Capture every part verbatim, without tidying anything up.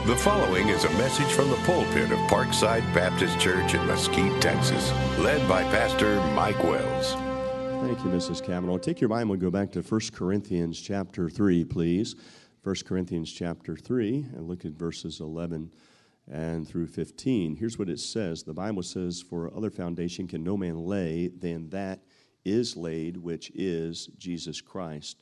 The following is a message from the pulpit of Parkside Baptist Church in Mesquite, Texas, led by Pastor Mike Wells. Thank you, Missus Cavanaugh. Take your Bible and go back to First Corinthians chapter three, please. First Corinthians chapter three, and look at verses eleven and through fifteen. Here's what it says. The Bible says, "For other foundation can no man lay than that is laid, which is Jesus Christ.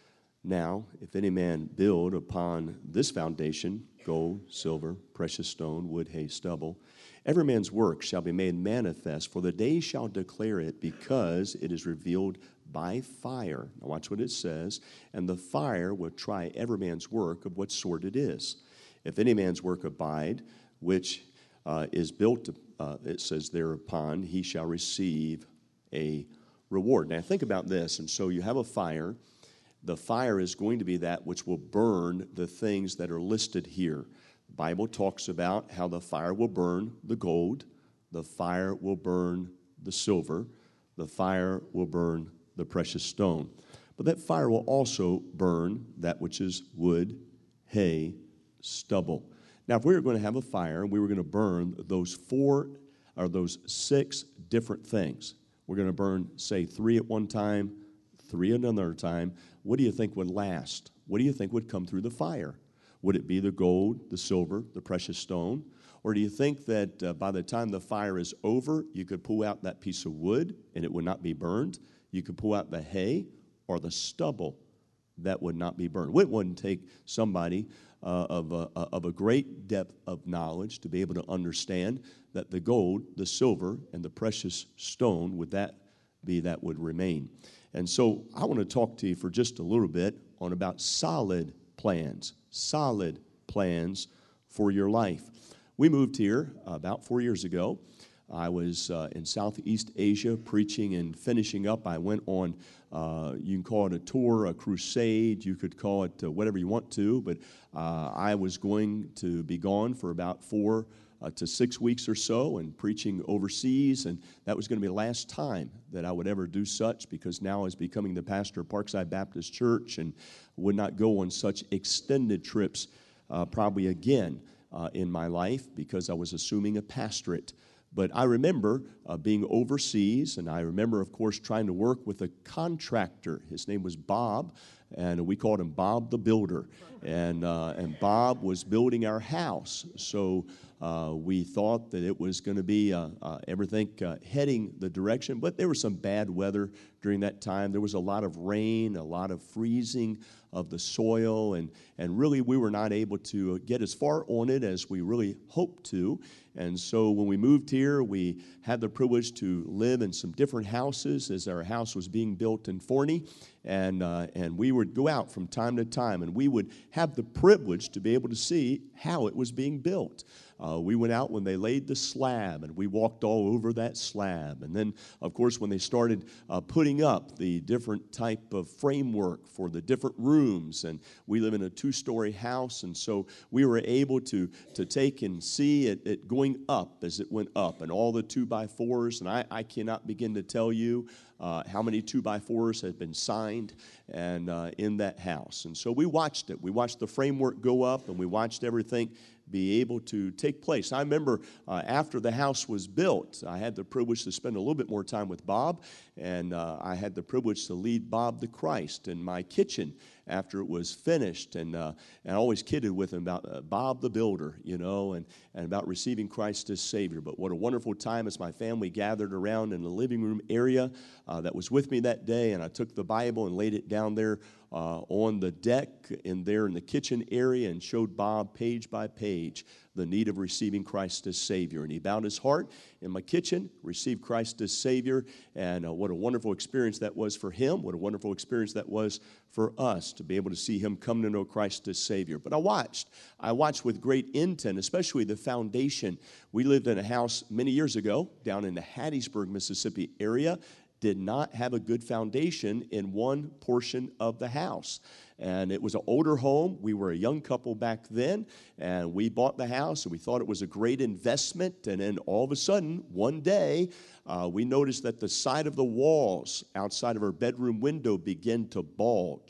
Now, if any man build upon this foundation, gold, silver, precious stone, wood, hay, stubble, every man's work shall be made manifest, for the day shall declare it, because it is revealed by fire." Now watch what it says. "And the fire will try every man's work of what sort it is. If any man's work abide, which uh, is built, uh, it says thereupon, he shall receive a reward." Now think about this. And so you have a fire. The fire is going to be that which will burn the things that are listed here. The Bible talks about how the fire will burn the gold, the fire will burn the silver, the fire will burn the precious stone. But that fire will also burn that which is wood, hay, stubble. Now, if we were going to have a fire and we were going to burn those four or those six different things, we're going to burn, say, three at one time, three at another time, what do you think would last? What do you think would come through the fire? Would it be the gold, the silver, the precious stone? Or do you think that uh, by the time the fire is over, you could pull out that piece of wood and it would not be burned? You could pull out the hay or the stubble that would not be burned. It wouldn't take somebody uh, of, a, of a great depth of knowledge to be able to understand that the gold, the silver, and the precious stone, would that be that would remain. And so I want to talk to you for just a little bit on about solid plans, solid plans for your life. We moved here about four years ago. I was uh, in Southeast Asia preaching and finishing up. I went on, uh, you can call it a tour, a crusade, you could call it uh, whatever you want to, but uh, I was going to be gone for about four Uh, to six weeks or so and preaching overseas, and that was going to be the last time that I would ever do such, because now I was becoming the pastor of Parkside Baptist Church and would not go on such extended trips uh, probably again uh, in my life, because I was assuming a pastorate. But I remember uh, being overseas, and I remember, of course, trying to work with a contractor. His name was Bob, and we called him Bob the Builder. And uh, and Bob was building our house, so uh, we thought that it was going to be uh, uh, everything uh, heading the direction. But there was some bad weather during that time. There was a lot of rain, a lot of freezing of the soil, and and really we were not able to get as far on it as we really hoped to. And so when we moved here, we had the privilege to live in some different houses as our house was being built in Forney. And uh, and we would go out from time to time, and we would have the privilege to be able to see how it was being built. Uh, we went out when they laid the slab, and we walked all over that slab. And then, of course, when they started uh, putting up the different type of framework for the different rooms, and we live in a two-story house, and so we were able to, to take and see it, it going up as it went up, and all the two-by-fours, and I, I cannot begin to tell you Uh, how many two-by-fours had been signed and uh, in that house. And so we watched it. We watched the framework go up, and we watched everything be able to take place. I remember uh, after the house was built, I had the privilege to spend a little bit more time with Bob, and uh, I had the privilege to lead Bob the Christ in my kitchen after it was finished. And, uh, and I always kidded with him about uh, Bob the Builder, you know, and, and about receiving Christ as Savior. But what a wonderful time as my family gathered around in the living room area uh, that was with me that day, and I took the Bible and laid it down there Uh, on the deck in there in the kitchen area and showed Bob page by page the need of receiving Christ as Savior. And he bowed his heart in my kitchen, received Christ as Savior, and uh, what a wonderful experience that was for him, what a wonderful experience that was for us to be able to see him come to know Christ as Savior. But I watched. I watched with great intent, especially the foundation. We lived in a house many years ago down in the Hattiesburg, Mississippi area. Did not have a good foundation in one portion of the house. And it was an older home. We were a young couple back then, and we bought the house, and we thought it was a great investment. And then all of a sudden, one day, uh, we noticed that the side of the walls outside of our bedroom window began to bulge.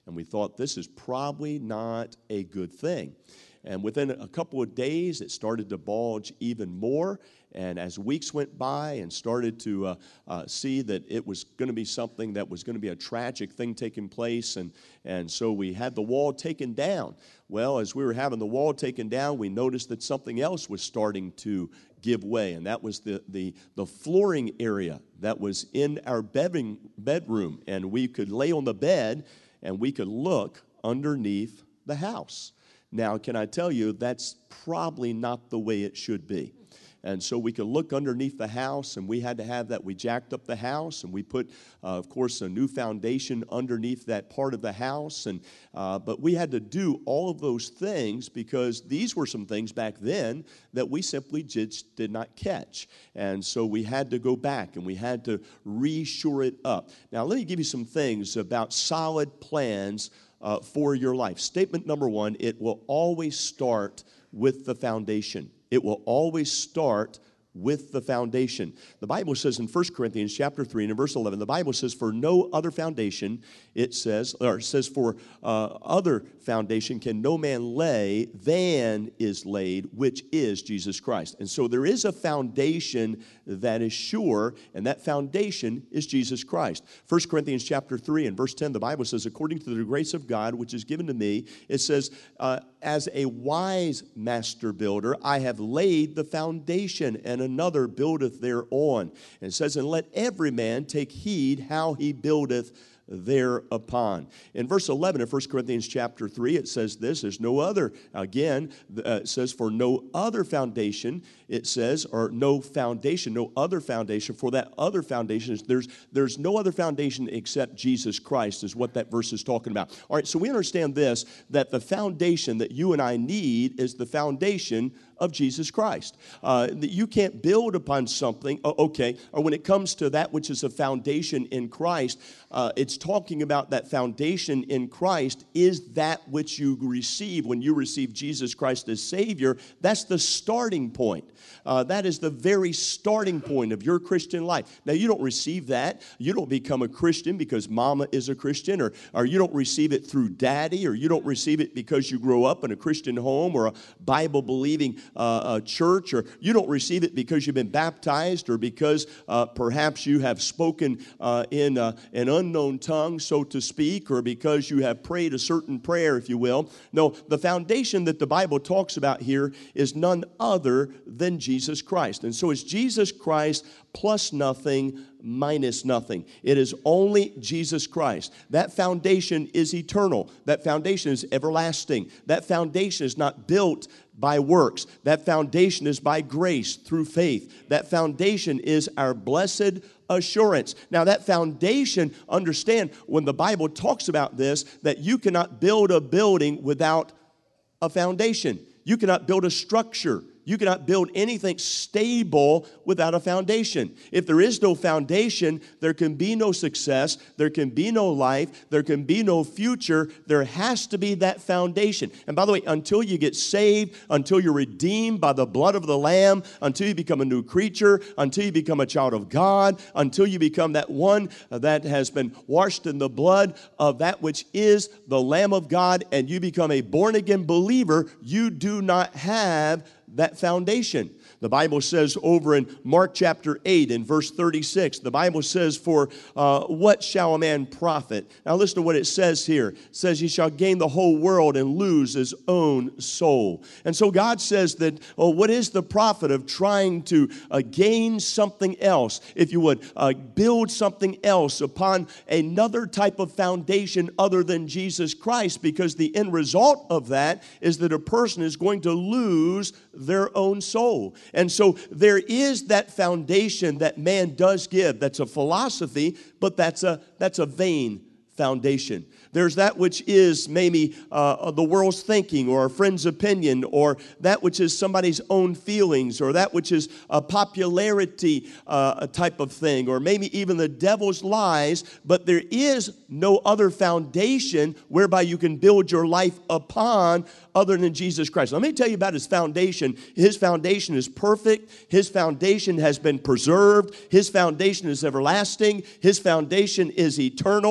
And we thought, this is probably not a good thing. And within a couple of days, it started to bulge even more. And as weeks went by and started to uh, uh, see that it was going to be something that was going to be a tragic thing taking place, and, and so we had the wall taken down. Well, as we were having the wall taken down, we noticed that something else was starting to give way, and that was the, the, the flooring area that was in our bedroom, bedroom. And we could lay on the bed, and we could look underneath the house. Now, can I tell you, that's probably not the way it should be. And so we could look underneath the house, and we had to have that. We jacked up the house, and we put, uh, of course, a new foundation underneath that part of the house. And uh, but we had to do all of those things because these were some things back then that we simply just did not catch. And so we had to go back, and we had to re-shore it up. Now, let me give you some things about solid plans uh, for your life. Statement number one, it will always start with the foundation. It will always start with the foundation. The Bible says in First Corinthians chapter three and in verse eleven, the Bible says, for no other foundation, it says, or it says, for uh, other foundation can no man lay than is laid, which is Jesus Christ. And so there is a foundation that is sure, and that foundation is Jesus Christ. First Corinthians chapter three and verse ten, the Bible says, according to the grace of God, which is given to me, it says, uh, as a wise master builder, I have laid the foundation, and another buildeth thereon. And it says, and let every man take heed how he buildeth thereupon. In verse eleven of First Corinthians chapter three, it says this, there's no other, again, uh, it says, for no other foundation, it says, or no foundation, no other foundation, for that other foundation, is there's, there's no other foundation except Jesus Christ, is what that verse is talking about. All right, so we understand this, that the foundation that you and I need is the foundation of Jesus Christ. Uh, that you can't build upon something, oh, okay, or when it comes to that which is a foundation in Christ, uh, it's talking about that foundation in Christ is that which you receive when you receive Jesus Christ as Savior. That's the starting point. Uh, that is the very starting point of your Christian life. Now, you don't receive that. You don't become a Christian because mama is a Christian, or, or you don't receive it through daddy, or you don't receive it because you grow up in a Christian home or a Bible-believing uh, a church, or you don't receive it because you've been baptized, or because uh, perhaps you have spoken uh, in uh, an unknown tongue, so to speak, or because you have prayed a certain prayer, if you will. No, the foundation that the Bible talks about here is none other than Jesus Christ. And so it's Jesus Christ plus nothing, minus nothing. It is only Jesus Christ. That foundation is eternal. That foundation is everlasting. That foundation is not built by works. That foundation is by grace through faith. That foundation is our blessed assurance. Now, that foundation, understand, when the Bible talks about this, that you cannot build a building without a foundation. You cannot build a structure. You cannot build anything stable without a foundation. If there is no foundation, there can be no success, there can be no life, there can be no future. There has to be that foundation. And by the way, until you get saved, until you're redeemed by the blood of the Lamb, until you become a new creature, until you become a child of God, until you become that one that has been washed in the blood of that which is the Lamb of God, and you become a born-again believer, you do not have that foundation. The Bible says over in Mark chapter eight in verse thirty-six, the Bible says, for uh, what shall a man profit? Now listen to what it says here. It says, he shall gain the whole world and lose his own soul. And so God says that, oh, what is the profit of trying to uh, gain something else, if you would, uh, build something else upon another type of foundation other than Jesus Christ? Because the end result of that is that a person is going to lose their own soul. And so there is that foundation that man does give. That's a philosophy, but that's a that's a vain foundation. There's that which is maybe uh, the world's thinking, or a friend's opinion, or that which is somebody's own feelings, or that which is a popularity uh, type of thing, or maybe even the devil's lies. But there is no other foundation whereby you can build your life upon other than Jesus Christ. Let me tell you about his foundation. His foundation is perfect. His foundation has been preserved. His foundation is everlasting. His foundation is eternal. His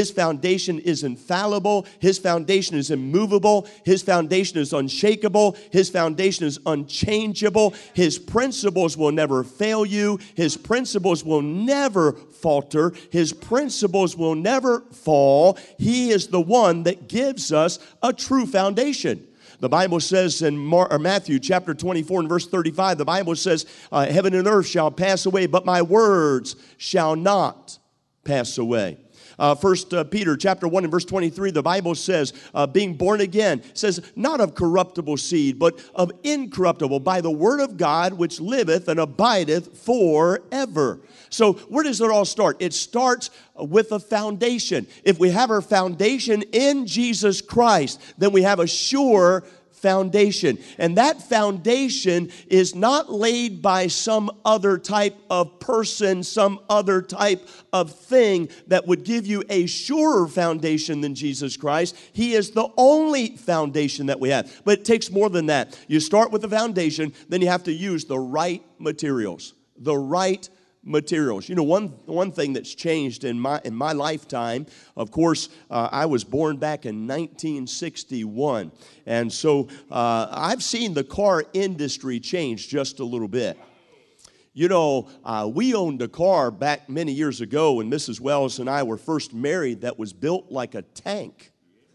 His foundation is infallible. His foundation is immovable. His foundation is unshakable. His foundation is unchangeable. His principles will never fail you. His principles will never falter. His principles will never fall. He is the one that gives us a true foundation. The Bible says in Mar- or Matthew chapter twenty-four and verse thirty-five, the Bible says, uh, heaven and earth shall pass away, but my words shall not pass away. Uh, First uh, Peter chapter one and verse twenty-three, the Bible says, uh, being born again, says, not of corruptible seed, but of incorruptible, by the word of God, which liveth and abideth forever. So where does it all start? It starts with a foundation. If we have our foundation in Jesus Christ, then we have a sure foundation. And that foundation is not laid by some other type of person, some other type of thing that would give you a surer foundation than Jesus Christ. He is the only foundation that we have. But it takes more than that. You start with the foundation, then you have to use the right materials. The right materials. You know, one one thing that's changed in my in my lifetime, of course, uh, I was born back in nineteen sixty-one. And so uh, I've seen the car industry change just a little bit. You know, uh, we owned a car back many years ago when Missus Wells and I were first married that was built like a tank.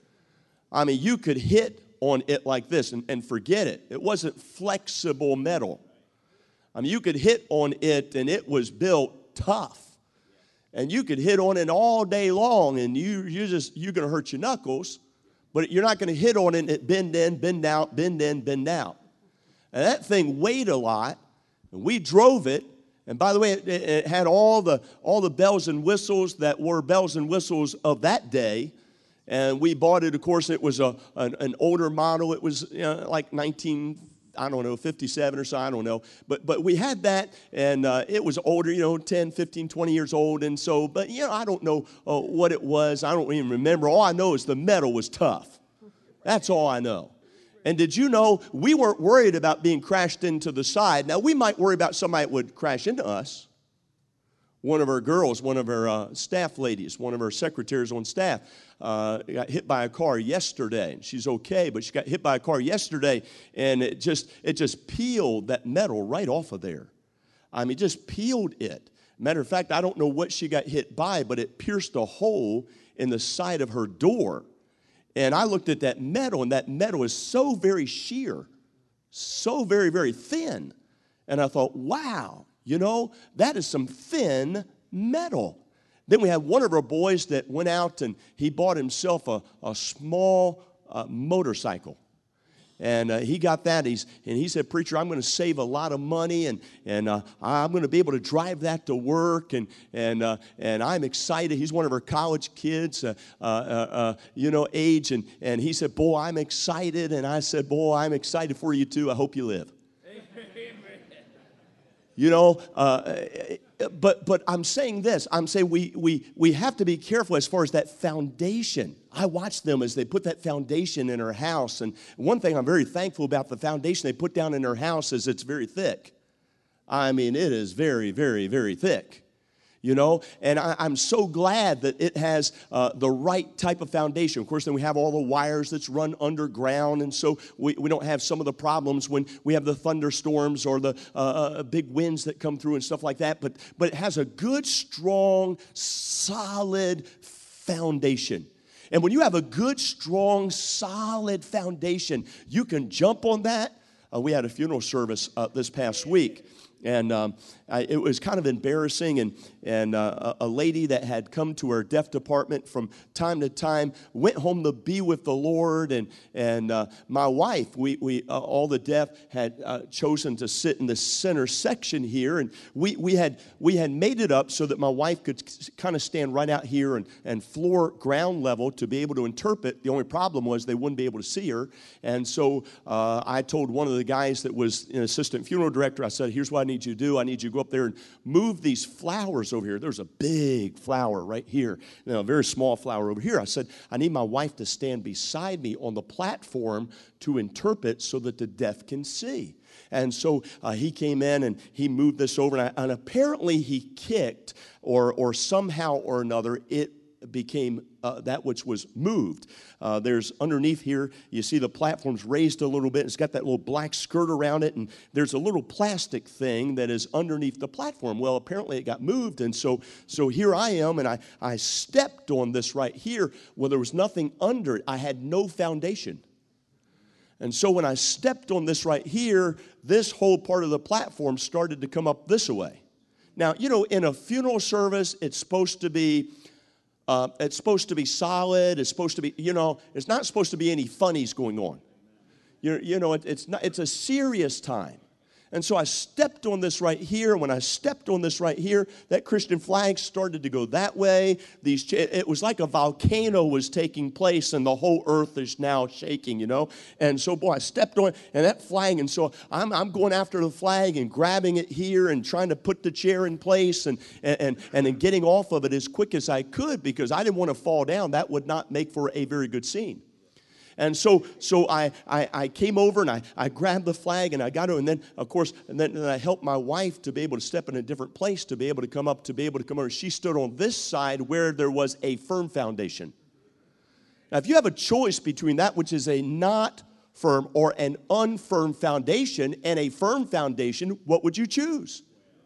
I mean, you could hit on it like this and, and forget it. It wasn't flexible metal. I mean, you could hit on it, and it was built tough. And you could hit on it all day long, and you you just you're going to hurt your knuckles, but you're not going to hit on it and it bend in, bend out, bend in, bend out. And that thing weighed a lot, and we drove it. And by the way, it, it had all the all the bells and whistles that were bells and whistles of that day. And we bought it. Of course, it was a an, an older model. It was you know, like nineteen. I don't know, fifty-seven or so, I don't know. But but we had that, and uh, it was older, you know, ten, fifteen, twenty years old. And so, but, you know, I don't know uh, what it was. I don't even remember. All I know is the metal was tough. That's all I know. And did you know we weren't worried about being crashed into the side? Now, we might worry about somebody that would crash into us. One of our girls, one of our uh, staff ladies, one of our secretaries on staff uh, got hit by a car yesterday. She's okay, but she got hit by a car yesterday, and it just it just peeled that metal right off of there. I mean, just peeled it. Matter of fact, I don't know what she got hit by, but it pierced a hole in the side of her door. And I looked at that metal, and that metal is so very sheer, so very, very thin. And I thought, wow. You know, that is some thin metal. Then we had one of our boys that went out and he bought himself a, a small uh, motorcycle. And uh, he got that. He's, and he said, preacher, I'm going to save a lot of money, and, and uh, I'm going to be able to drive that to work, and, and, uh, and I'm excited. He's one of our college kids, uh, uh, uh, you know, age. And, and he said, boy, I'm excited. And I said, boy, I'm excited for you too. I hope you live. You know, uh, but but I'm saying this. I'm saying we we we have to be careful as far as that foundation. I watch them as they put that foundation in our house. And one thing I'm very thankful about the foundation they put down in our house is it's very thick. I mean, it is very, very, very thick. You know, and I, I'm so glad that it has uh, the right type of foundation. Of course, then we have all the wires that's run underground, and so we, we don't have some of the problems when we have the thunderstorms or the uh, uh, big winds that come through and stuff like that. But but it has a good, strong, solid foundation. And when you have a good, strong, solid foundation, you can jump on that. Uh, we had a funeral service uh, this past week. And um, I, it was kind of embarrassing, and, and uh, a lady that had come to our deaf department from time to time went home to be with the Lord, and, and uh, my wife, we, we uh, all the deaf had uh, chosen to sit in the center section here, and we, we, had, we had made it up so that my wife could kind of stand right out here and, and floor ground level to be able to interpret. The only problem was they wouldn't be able to see her, and so uh, I told one of the guys that was an assistant funeral director, I said, here's what I need you to do. I need you to go up there and move these flowers over here. There's a big flower right here, you know, a very small flower over here. I said, I need my wife to stand beside me on the platform to interpret so that the deaf can see. And so uh, he came in and he moved this over, and, I, and apparently he kicked or or somehow or another it became uh, that which was moved. Uh, there's underneath here, you see the platform's raised a little bit. It's got that little black skirt around it, and there's a little plastic thing that is underneath the platform. Well, apparently it got moved, and so so here I am, and I, I stepped on this right here. Well, there was nothing under it. I had no foundation. And so when I stepped on this right here, this whole part of the platform started to come up this way. Now, you know, in a funeral service, it's supposed to be, uh, it's supposed to be solid. It's supposed to be, you know, it's not supposed to be any funnies going on. You, you know, it, it's not. It's a serious time. And so I stepped on this right here. When I stepped on this right here, that Christian flag started to go that way. These, it was like a volcano was taking place, and the whole earth is now shaking, you know. And so, boy, I stepped on it, and that flag, and so I'm, I'm going after the flag and grabbing it here and trying to put the chair in place and, and, and, and then getting off of it as quick as I could because I didn't want to fall down. That would not make for a very good scene. And so so I, I, I came over and I, I grabbed the flag and I got it. And then, of course, and then, and I helped my wife to be able to step in a different place, to be able to come up, to be able to come over. She stood on this side where there was a firm foundation. Now, if you have a choice between that which is a not firm or an unfirm foundation and a firm foundation, what would you choose?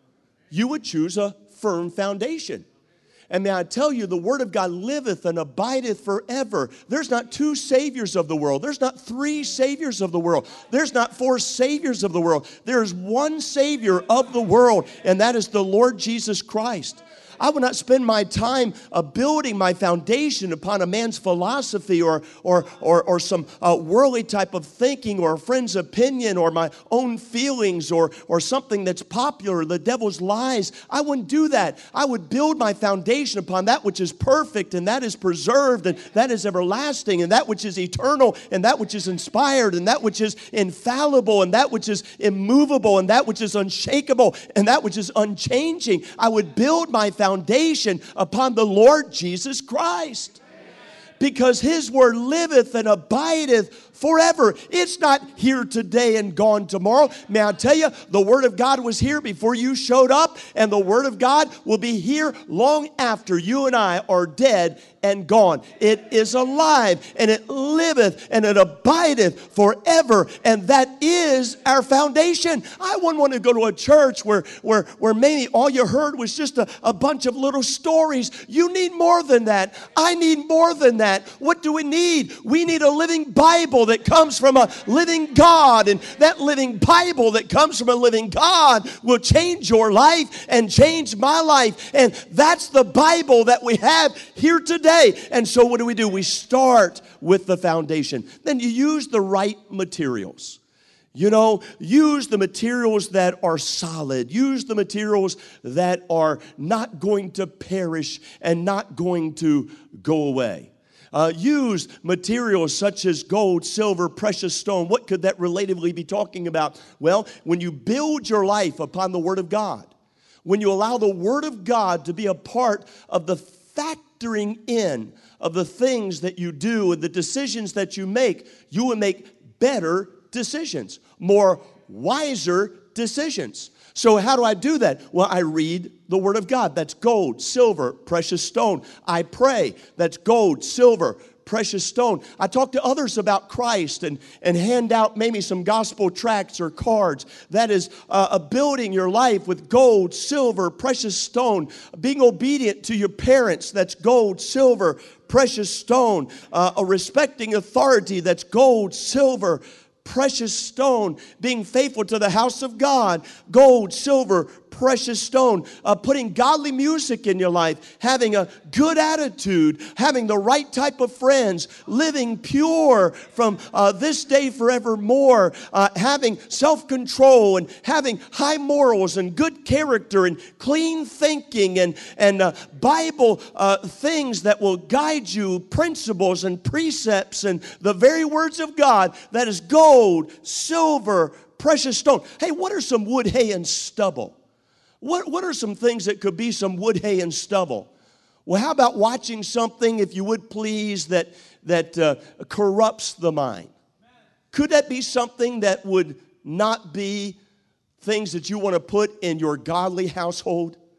You would choose a firm foundation. And may I tell you, the Word of God liveth and abideth forever. There's not two Saviors of the world. There's not three Saviors of the world. There's not four Saviors of the world. There's one Savior of the world, and that is the Lord Jesus Christ. I would not spend my time uh, building my foundation upon a man's philosophy or or or, or some uh, worldly type of thinking or a friend's opinion or my own feelings or or something that's popular, the devil's lies. I wouldn't do that. I would build my foundation upon that which is perfect and that is preserved and that is everlasting and that which is eternal and that which is inspired and that which is infallible and that which is immovable and that which is unshakable and that which is unchanging. I would build my foundation foundation upon the Lord Jesus Christ. Because His Word liveth and abideth forever. It's not here today and gone tomorrow. May I tell you, the Word of God was here before you showed up, and the Word of God will be here long after you and I are dead and gone. It is alive, and it liveth, and it abideth forever, and that is our foundation. I wouldn't want to go to a church where, where, where maybe all you heard was just a, a bunch of little stories. You need more than that. I need more than that. What do we need? We need a living Bible that comes from a living God, and that living Bible that comes from a living God will change your life and change my life, and that's the Bible that we have here today. And so what do we do? We start with the foundation. Then you use the right materials. You know, use the materials that are solid. Use the materials that are not going to perish and not going to go away. Uh, use materials such as gold, silver, precious stone. What could that relatively be talking about? Well, when you build your life upon the Word of God, when you allow the Word of God to be a part of the factoring in of the things that you do and the decisions that you make, you will make better decisions, more wiser decisions. So how do I do that? Well, I read the Word of God. That's gold, silver, precious stone. I pray. That's gold, silver, precious stone. I talk to others about Christ and, and hand out maybe some gospel tracts or cards. That is uh, building your life with gold, silver, precious stone. Being obedient to your parents. That's gold, silver, precious stone. Uh, a respecting authority. That's gold, silver, precious stone. Being faithful to the house of God. Gold, silver, precious stone. Uh, putting godly music in your life. Having a good attitude. Having the right type of friends. Living pure from uh, this day forevermore. Uh, having self-control and having high morals and good character and clean thinking and, and uh, Bible uh, things that will guide you. Principles and precepts and the very words of God. That is gold, silver, precious stone. Hey, what are some wood, hay, and stubble? What, what are some things that could be some wood, hay, and stubble? Well, how about watching something, if you would please, that, that uh, corrupts the mind? Could that be something that would not be things that you want to put in your godly household?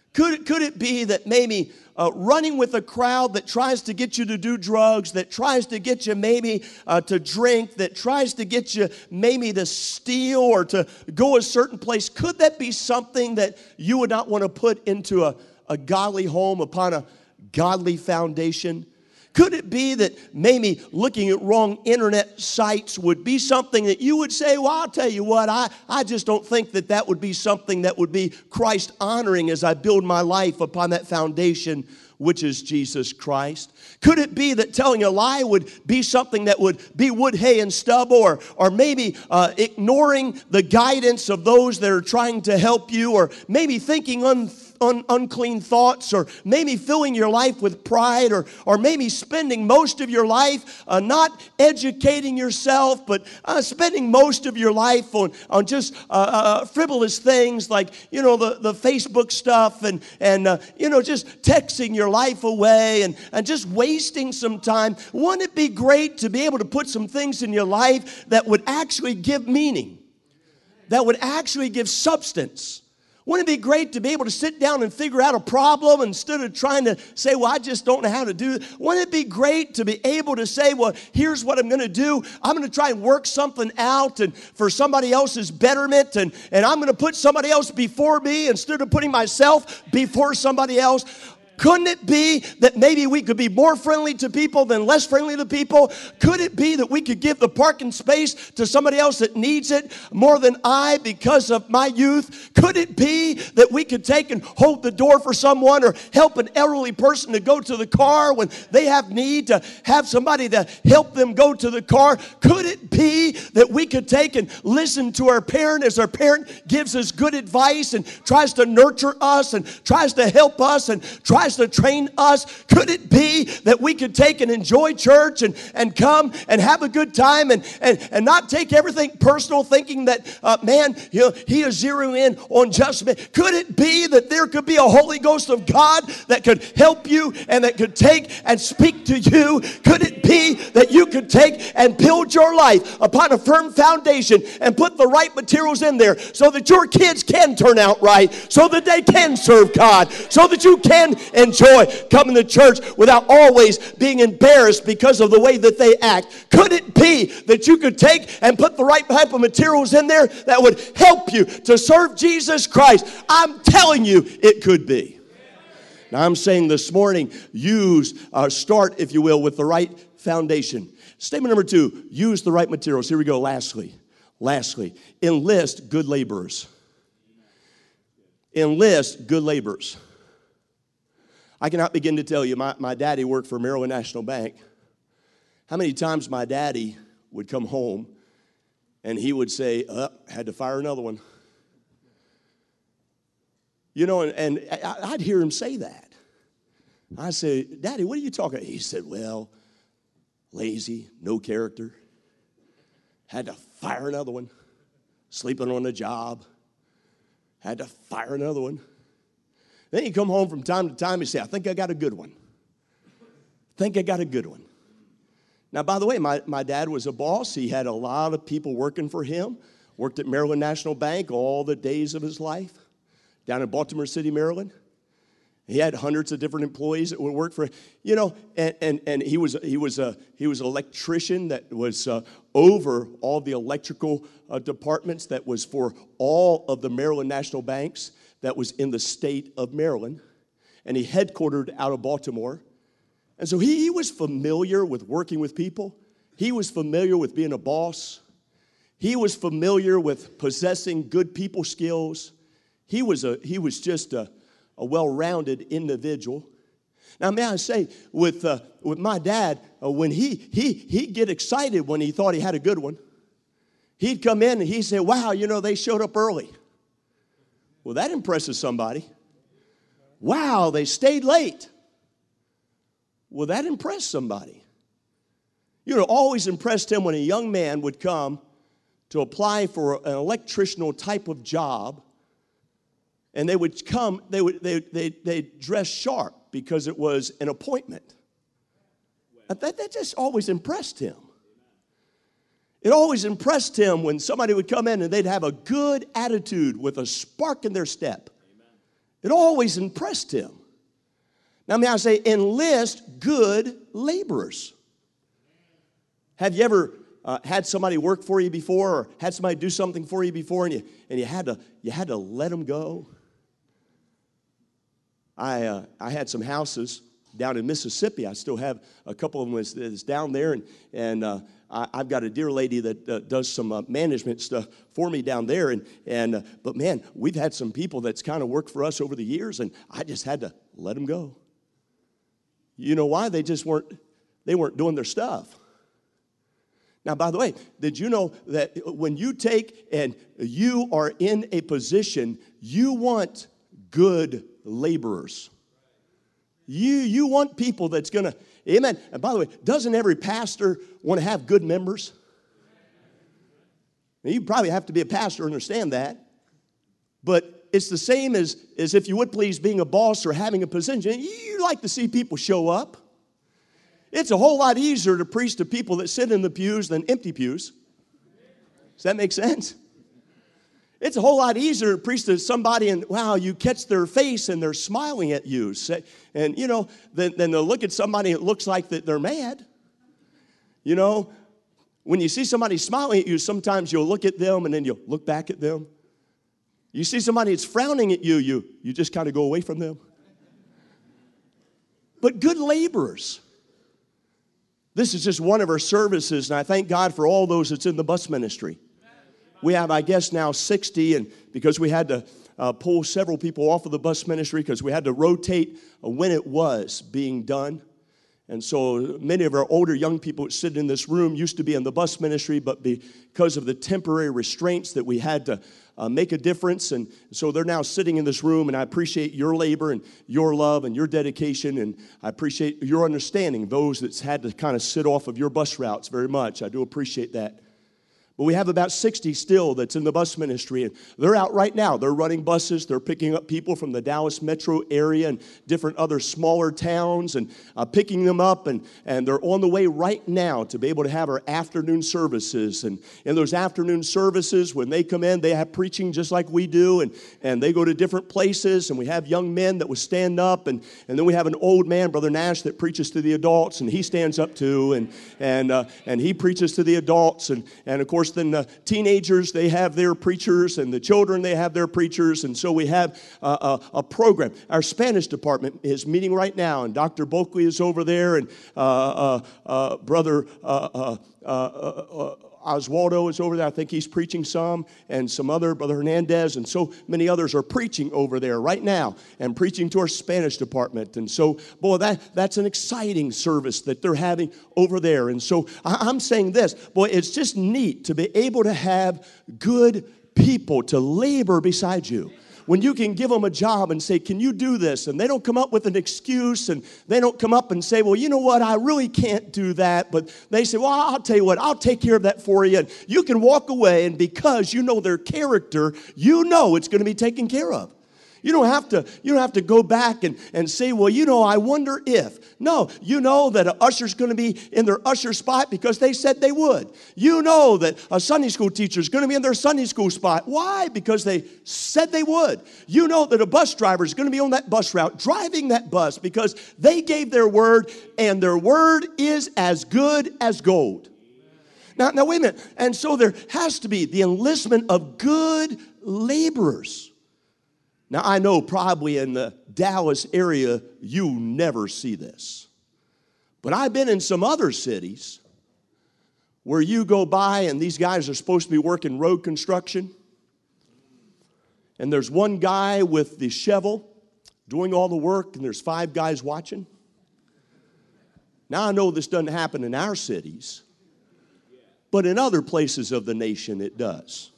Could, could it be that maybe uh, running with a crowd that tries to get you to do drugs, that tries to get you maybe uh, to drink, that tries to get you maybe to steal or to go a certain place, could that be something that you would not want to put into a, a godly home upon a godly foundation? Could it be that maybe looking at wrong internet sites would be something that you would say, well, I'll tell you what, I, I just don't think that that would be something that would be Christ-honoring as I build my life upon that foundation, which is Jesus Christ? Could it be that telling a lie would be something that would be wood, hay, and stubble, or, or maybe uh, ignoring the guidance of those that are trying to help you, or maybe thinking un Un, unclean thoughts, or maybe filling your life with pride, or, or maybe spending most of your life uh, not educating yourself, but uh, spending most of your life on, on just uh, uh, frivolous things like, you know, the, the Facebook stuff and, and uh, you know, just texting your life away and, and just wasting some time. Wouldn't it be great to be able to put some things in your life that would actually give meaning, that would actually give substance? Wouldn't it be great to be able to sit down and figure out a problem instead of trying to say, well, I just don't know how to do it? Wouldn't it be great to be able to say, well, here's what I'm going to do. I'm going to try and work something out and for somebody else's betterment, and, and I'm going to put somebody else before me instead of putting myself before somebody else? Couldn't it be that maybe we could be more friendly to people than less friendly to people? Could it be that we could give the parking space to somebody else that needs it more than I because of my youth? Could it be that we could take and hold the door for someone, or help an elderly person to go to the car when they have need, to have somebody to help them go to the car? Could it be that we could take and listen to our parent as our parent gives us good advice and tries to nurture us and tries to help us and tries to train us? Could it be that we could take and enjoy church and, and come and have a good time and, and, and not take everything personal, thinking that, uh, man, you know, he is zeroing in on just me? Could it be that there could be a Holy Ghost of God that could help you and that could take and speak to you? Could it be that you could take and build your life upon a firm foundation and put the right materials in there so that your kids can turn out right, so that they can serve God, so that you can enjoy coming to church without always being embarrassed because of the way that they act? Could it be that you could take and put the right type of materials in there that would help you to serve Jesus Christ? I'm telling you, it could be. Now, I'm saying this morning, use, uh, start, if you will, with the right foundation. Statement number two, use the right materials. Here we go. Lastly, lastly, enlist good laborers. Enlist good laborers. I cannot begin to tell you, my, my daddy worked for Maryland National Bank. How many times my daddy would come home and he would say, uh, had to fire another one. You know, and, and I'd hear him say that. I said, Daddy, what are you talking about? He said, well, lazy, no character. Had to fire another one. Sleeping on the job. Had to fire another one. Then he'd come home from time to time and say, I think I got a good one. think I got a good one. Now, by the way, my, my dad was a boss. He had a lot of people working for him. Worked at Maryland National Bank all the days of his life. Down in Baltimore City, Maryland. He had hundreds of different employees that would work for him. You know, and, and, and he was he was a he was an electrician that was uh, over all the electrical uh, departments that was for all of the Maryland National Banks that was in the state of Maryland. And he headquartered out of Baltimore. And so he, he was familiar with working with people. He was familiar with being a boss. He was familiar with possessing good people skills. He was a he was just a, a well-rounded individual. Now, may I say, with uh, with my dad, uh, when he he he'd get excited when he thought he had a good one. He'd come in and he'd say, "Wow, you know, they showed up early." Well, that impresses somebody. Wow, they stayed late. Well, that impressed somebody. You know, always impressed him when a young man would come to apply for an electricianal type of job, and they would come, they would they they they dress sharp because it was an appointment. That, that just always impressed him. It always impressed him when somebody would come in and they'd have a good attitude with a spark in their step. It always impressed him. Now, may I say, enlist good laborers. Have you ever uh, had somebody work for you before, or had somebody do something for you before, and you and you had to you had to let them go? I uh, I had some houses down in Mississippi. I still have a couple of them that's, that's down there, and and uh, I, I've got a dear lady that uh, does some uh, management stuff for me down there. And and uh, but man, we've had some people that's kind of worked for us over the years, and I just had to let them go. You know why? They just weren't they weren't doing their stuff. Now, by the way, did you know that when you take and you are in a position, you want good laborers? You, you want people that's going to, amen. And by the way, doesn't every pastor want to have good members? Now, you probably have to be a pastor to understand that. But it's the same as, as if you would please being a boss or having a position. You like to see people show up. It's a whole lot easier to preach to people that sit in the pews than empty pews. Does that make sense? It's a whole lot easier to preach to somebody and, wow, you catch their face and they're smiling at you. And, you know, then, then they'll look at somebody that looks like that they're mad. You know, when you see somebody smiling at you, sometimes you'll look at them and then you'll look back at them. You see somebody that's frowning at you, you, you just kind of go away from them. But good laborers. This is just one of our services, and I thank God for all those that's in the bus ministry. We have, I guess, now sixty, and because we had to uh, pull several people off of the bus ministry because we had to rotate uh, when it was being done. And so many of our older young people that sit in this room used to be in the bus ministry, but because of the temporary restraints that we had to uh, make a difference, and so they're now sitting in this room, and I appreciate your labor and your love and your dedication, and I appreciate your understanding, those that's had to kind of sit off of your bus routes very much. I do appreciate that. But we have about sixty still that's in the bus ministry, and they're out right now. They're running buses. They're picking up people from the Dallas metro area and different other smaller towns and uh, picking them up, and, and they're on the way right now to be able to have our afternoon services. And in those afternoon services, when they come in, they have preaching just like we do, and, and they go to different places, and we have young men that will stand up, and, and then we have an old man, Brother Nash, that preaches to the adults, and he stands up too, and, and, uh, and he preaches to the adults, and, and of course, then the teenagers, they have their preachers, and the children, they have their preachers, and so we have uh, a, a program. Our Spanish department is meeting right now, and Doctor Bulkley is over there, and uh, uh, uh, Brother uh, uh, uh, uh, Oswaldo is over there. I think he's preaching some, and some other, Brother Hernandez, and so many others are preaching over there right now and preaching to our Spanish department. And so, boy, that, that's an exciting service that they're having over there. And so I, I'm saying this, boy, it's just neat to be able to have good people to labor beside you. When you can give them a job and say, can you do this? And they don't come up with an excuse, and they don't come up and say, well, you know what, I really can't do that. But they say, well, I'll tell you what, I'll take care of that for you. And you can walk away, and because you know their character, you know it's going to be taken care of. You don't have to, you don't have to go back and, and say, well, you know, I wonder if. No, you know that an usher's going to be in their usher spot because they said they would. You know that a Sunday school teacher is going to be in their Sunday school spot. Why? Because they said they would. You know that a bus driver is going to be on that bus route, driving that bus because they gave their word, and their word is as good as gold. Now, now wait a minute. And so there has to be the enlistment of good laborers. Now, I know probably in the Dallas area, you never see this. But I've been in some other cities where you go by and these guys are supposed to be working road construction. And there's one guy with the shovel doing all the work, and there's five guys watching. Now, I know this doesn't happen in our cities, but in other places of the nation it does.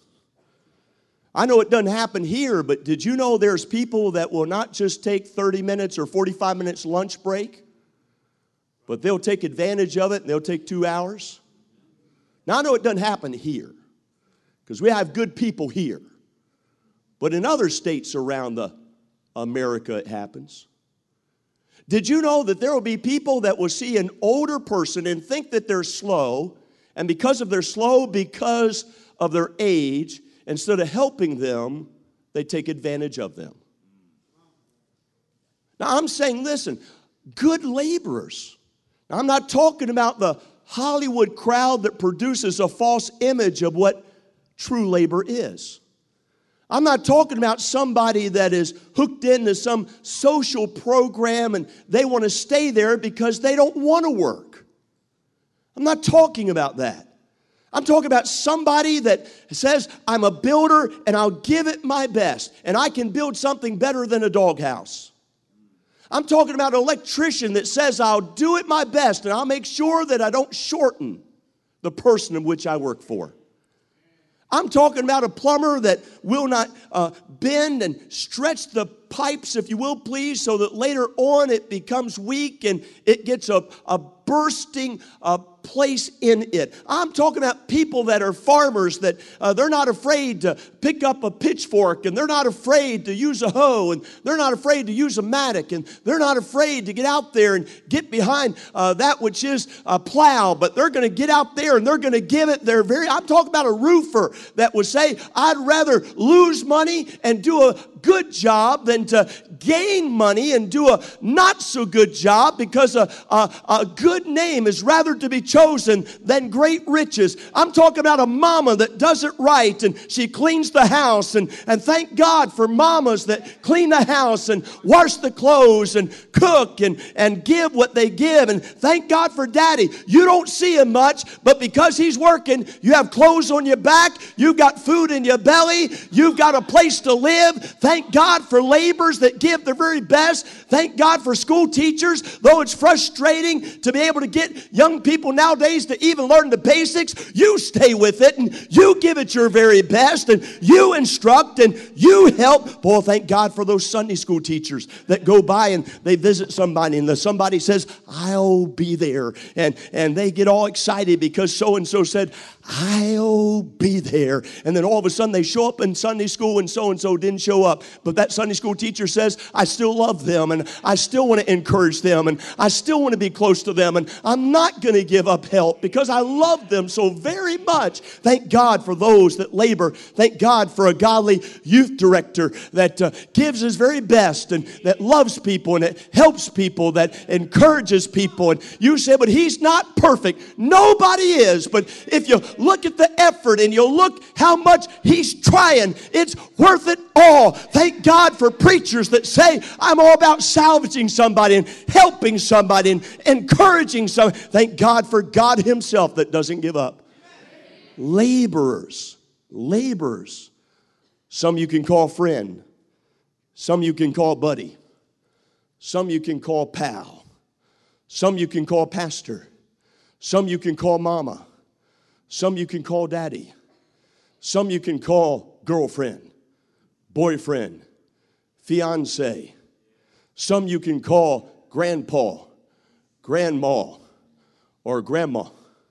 I know it doesn't happen here, but did you know there's people that will not just take thirty minutes or forty-five minutes lunch break, but they'll take advantage of it and they'll take two hours? Now, I know it doesn't happen here because we have good people here, but in other states around the America it happens. Did you know that there will be people that will see an older person and think that they're slow, and because of their slow, because of their age, instead of helping them, they take advantage of them. Now, I'm saying, listen, good laborers. Now, I'm not talking about the Hollywood crowd that produces a false image of what true labor is. I'm not talking about somebody that is hooked into some social program and they want to stay there because they don't want to work. I'm not talking about that. I'm talking about somebody that says, I'm a builder and I'll give it my best, and I can build something better than a doghouse. I'm talking about an electrician that says, I'll do it my best and I'll make sure that I don't shorten the person in which I work for. I'm talking about a plumber that will not uh, bend and stretch the pipes, if you will, please, so that later on it becomes weak and it gets a, a bursting uh, place in it. I'm talking about people that are farmers that uh, they're not afraid to pick up a pitchfork, and they're not afraid to use a hoe, and they're not afraid to use a mattock, and they're not afraid to get out there and get behind uh, that which is a plow, but they're going to get out there and they're going to give it their very, I'm talking about a roofer that would say, I'd rather lose money and do a good job than to gain money and do a not so good job, because a, a, a good name is rather to be chosen than great riches. I'm talking about a mama that does it right and she cleans the house, and, and thank God for mamas that clean the house and wash the clothes and cook and, and give what they give, and thank God for daddy. You don't see him much, but because he's working, you have clothes on your back, you've got food in your belly, you've got a place to live. Thank God for laborers that give their very best. Thank God for school teachers, though it's frustrating to be able to get young people nowadays to even learn the basics. You stay with it and you give it your very best and you instruct and you help. Boy, thank God for those Sunday school teachers that go by and they visit somebody and the somebody says, I'll be there. And, and they get all excited because so-and-so said, I'll be there. And then all of a sudden they show up in Sunday school and so-and-so didn't show up. But that Sunday school teacher says, I still love them and I still want to encourage them and I still want to be close to them and I'm not going to give up help because I love them so very much. Thank God for those that labor. Thank God for a godly youth director that uh, gives his very best and that loves people and that helps people, that encourages people. And you say, but he's not perfect. Nobody is. But if you look at the effort and you look how much he's trying, it's worth it all. Thank God for preachers that say, I'm all about salvaging somebody and helping somebody and encouraging somebody. Thank God for God himself that doesn't give up. Laborers, laborers. Some you can call friend. Some you can call buddy. Some you can call pal. Some you can call pastor. Some you can call mama. Some you can call daddy. Some you can call girlfriend, boyfriend, fiance. Some you can call grandpa, grandma, or grandma.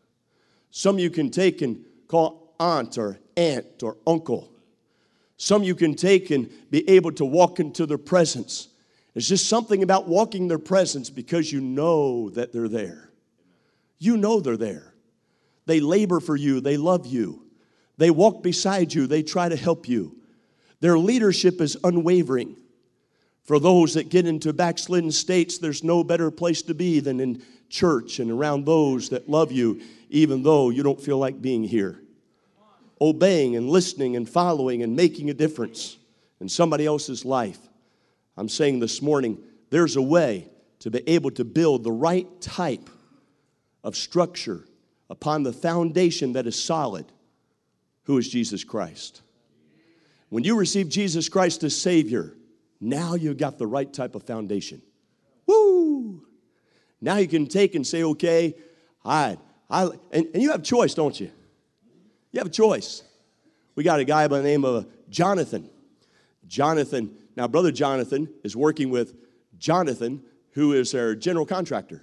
Some you can take and call aunt or aunt or uncle. Some you can take and be able to walk into their presence. It's just something about walking their presence because you know that they're there. You know they're there. They labor for you. They love you. They walk beside you. They try to help you. Their leadership is unwavering. For those that get into backslidden states, there's no better place to be than in church and around those that love you, even though you don't feel like being here. Obeying and listening and following and making a difference in somebody else's life. I'm saying this morning, there's a way to be able to build the right type of structure upon the foundation that is solid, who is Jesus Christ. When you receive Jesus Christ as Savior, now you've got the right type of foundation. Woo! Now you can take and say, okay, I, I, and, and you have choice, don't you? You have a choice. We got a guy by the name of Jonathan. Jonathan, now Brother Jonathan is working with Jonathan, who is our general contractor.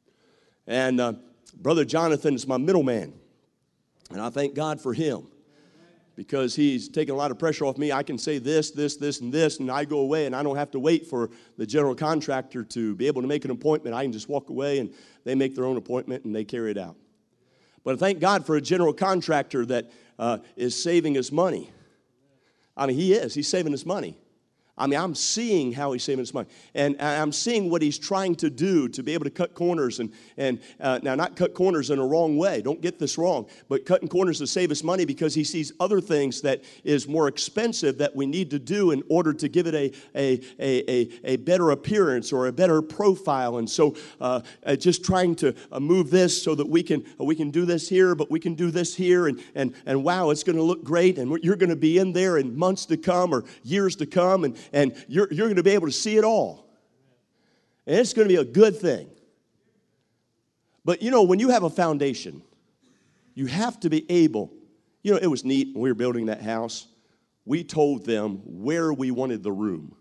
And uh, Brother Jonathan is my middleman. And I thank God for him because he's taking a lot of pressure off me. I can say this, this, this, and this, and I go away, and I don't have to wait for the general contractor to be able to make an appointment. I can just walk away, and they make their own appointment, and they carry it out. But I thank God for a general contractor that uh, is saving his money. I mean, he is. He's saving his money. I mean, I'm seeing how he's saving his money. And I'm seeing what he's trying to do to be able to cut corners. And, and uh, now, not cut corners in a wrong way. Don't get this wrong. But cutting corners to save his money because he sees other things that is more expensive that we need to do in order to give it a, a, a, a, a better appearance or a better profile. And so uh, uh, just trying to uh, move this so that we can uh, we can do this here, but we can do this here. And, and, and wow, it's going to look great. And you're going to be in there in months to come or years to come. And And you're, you're going to be able to see it all. And it's going to be a good thing. But, you know, when you have a foundation, you have to be able. You know, it was neat when we were building that house. We told them where we wanted the room.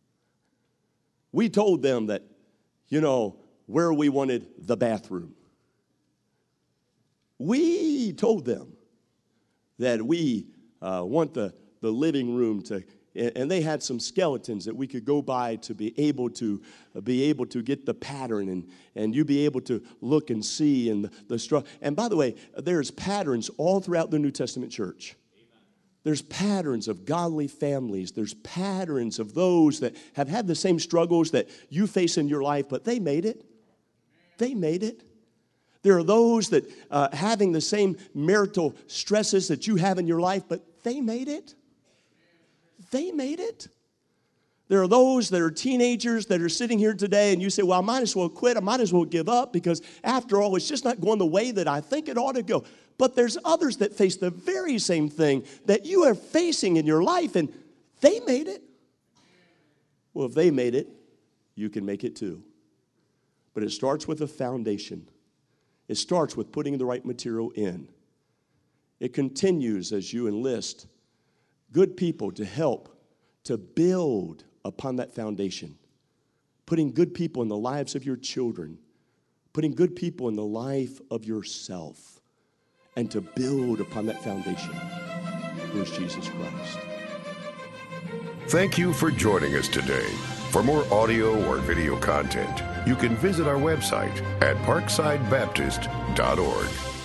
We told them that, you know, where we wanted the bathroom. We told them that we uh, want the, the living room to. And they had some skeletons that we could go by to be able to uh, be able to get the pattern, and, and you be able to look and see and the, the straw. And by the way, there's patterns all throughout the New Testament church. Amen. There's patterns of godly families. There's patterns of those that have had the same struggles that you face in your life, but they made it. They made it. There are those that uh, having the same marital stresses that you have in your life, but they made it. They made it. There are those that are teenagers that are sitting here today and you say, well, I might as well quit. I might as well give up because after all, it's just not going the way that I think it ought to go. But there's others that face the very same thing that you are facing in your life, and they made it. Well, if they made it, you can make it too. But it starts with a foundation. It starts with putting the right material in. It continues as you enlist good people to help to build upon that foundation. Putting good people in the lives of your children. Putting good people in the life of yourself. And to build upon that foundation, who is Jesus Christ. Thank you for joining us today. For more audio or video content, you can visit our website at parkside baptist dot org.